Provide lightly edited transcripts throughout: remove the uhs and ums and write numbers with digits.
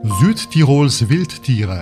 Südtirols Wildtiere.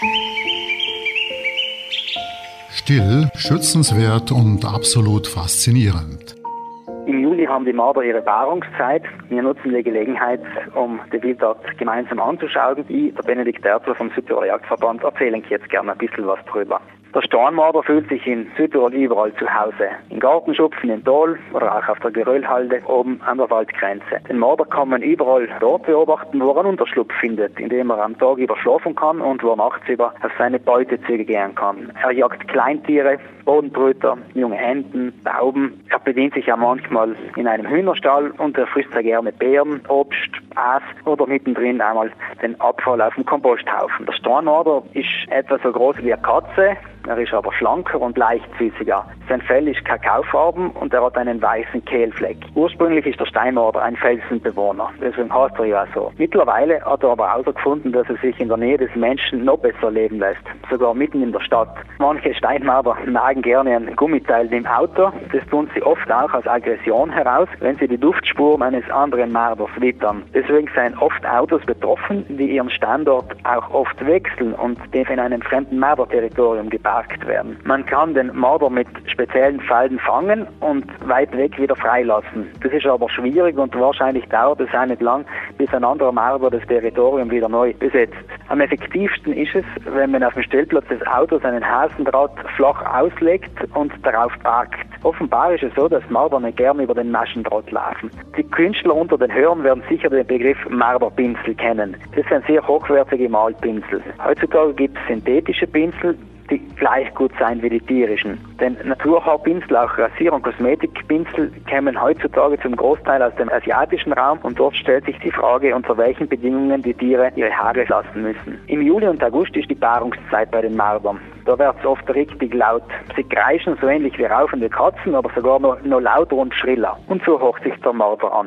Still, schützenswert und absolut faszinierend. Im Juli haben die Marder ihre Paarungszeit. Wir nutzen die Gelegenheit, um die Wildart gemeinsam anzuschauen. Ich, der Benedikt Erzler vom Südtiroler Jagdverband, erzähle Ihnen jetzt gerne ein bisschen was drüber. Der Steinmarder fühlt sich in Südtirol überall zu Hause. In Gartenschupfen, im Tal oder auch auf der Geröllhalde oben an der Waldgrenze. Den Marder kann man überall dort beobachten, wo er einen Unterschlupf findet, indem er am Tag über schlafen kann und wo er nachts über auf seine Beute zugehen kann. Er jagt Kleintiere, Bodenbrüter, junge Enten, Tauben. Er bedient sich ja manchmal in einem Hühnerstall und er frisst sehr gerne Beeren, Obst, Aas oder mittendrin einmal den Abfall auf dem Komposthaufen. Der Steinmarder ist etwa so groß wie eine Katze. Er ist aber schlanker und leichtfüßiger. Sein Fell ist kakaofarben und er hat einen weißen Kehlfleck. Ursprünglich ist der Steinmarder ein Felsenbewohner, deswegen heißt er ja so. Mittlerweile hat er aber herausgefunden, dass er sich in der Nähe des Menschen noch besser leben lässt, sogar mitten in der Stadt. Manche Steinmarder nagen gerne an Gummiteilen im Auto. Das tun sie oft auch aus Aggression heraus, wenn sie die Duftspuren eines anderen Marders wittern. Deswegen seien oft Autos betroffen, die ihren Standort auch oft wechseln und die in einem fremden Marderterritorium geparkt werden. Man kann den Marder mit speziellen Fallen fangen und weit weg wieder freilassen. Das ist aber schwierig und wahrscheinlich dauert es auch nicht lang, bis ein anderer Marder das Territorium wieder neu besetzt. Am effektivsten ist es, wenn man auf dem Stellplatz des Autos einen Hasendraht flach auslegt und darauf parkt. Offenbar ist es so, dass Marder nicht gern über den Maschendraht laufen. Die Künstler unter den Hörern werden sicher den Begriff Marderpinsel kennen. Das sind sehr hochwertige Malpinsel. Heutzutage gibt es synthetische Pinsel, die gleich gut sein wie die tierischen. Denn Naturhaarpinsel, auch Rasier- und Kosmetikpinsel, kämen heutzutage zum Großteil aus dem asiatischen Raum und dort stellt sich die Frage, unter welchen Bedingungen die Tiere ihre Haare lassen müssen. Im Juli und August ist die Paarungszeit bei den Mardern. Da wird es oft richtig laut. Sie kreischen so ähnlich wie raufende Katzen, aber sogar noch lauter und schriller. Und so hört sich der Marder an.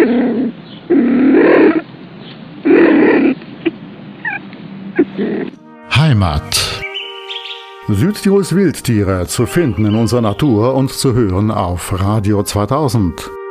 Heimat. Südtirols Wildtiere zu finden in unserer Natur und zu hören auf Radio 2000.